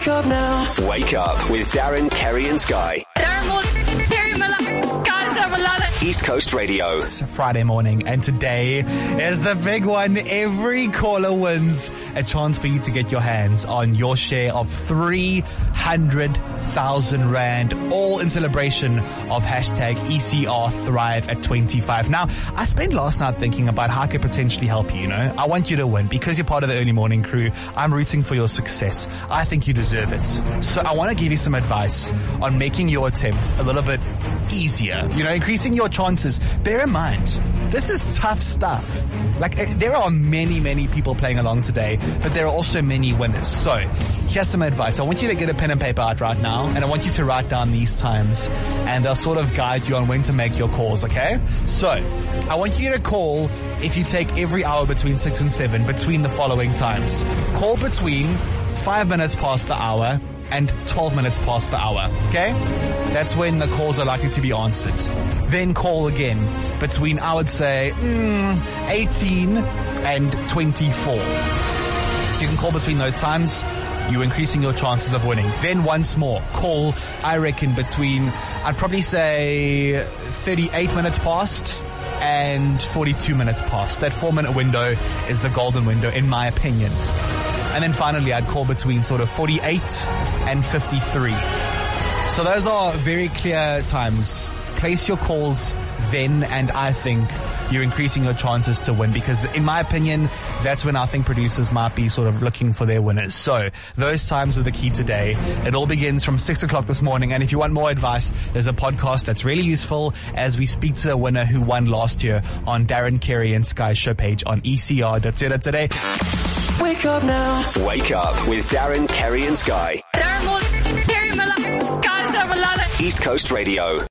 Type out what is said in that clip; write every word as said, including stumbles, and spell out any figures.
Wake up now. Wake up with Darren, Kerry and Sky. Darren Moore, Kerry Malala, Sky Malala. East Coast Radio. It's Friday morning, and today is the big one. Every caller wins a chance for you to get your hands on your share of three hundred thousand rand, all in celebration of hashtag E C R Thrive at twenty-five. Now, I spent last night thinking about how I could potentially help you, you know. I want you to win because you're part of the early morning crew. I'm rooting for your success. I think you deserve it. So I want to give you some advice on making your attempt a little bit easier, you know, increasing your chances. Bear in mind, this is tough stuff. Like, there are many, many people playing along today, but there are also many winners. So here's some advice. I want you to get a pen and paper out right now, and I want you to write down these times, and they'll sort of guide you on when to make your calls, okay? So I want you to call if you take every hour between six and seven between the following times. Call between five minutes past the hour and twelve minutes past the hour, okay? That's when the calls are likely to be answered. Then call again between, I would say, mm, eighteen and twenty-four. You can call between those times. You're increasing your chances of winning. Then once more, call, I reckon, between, I'd probably say thirty-eight minutes past and forty-two minutes past. That four minute window is the golden window, in my opinion. And then finally, I'd call between sort of forty-eight and fifty-three. So those are very clear times. Place your calls then, and I think you're increasing your chances to win, because in my opinion, that's when I think producers might be sort of looking for their winners. So those times are the key today. It all begins from six o'clock this morning, and if you want more advice, there's a podcast that's really useful as we speak to a winner who won last year on Darren, Kerry and Sky's show page on E C R dot co dot za. Wake up now. Wake up with Darren, Kerry and Sky. Darren Moore, Kerry Malala, Sky Malala. East Coast Radio.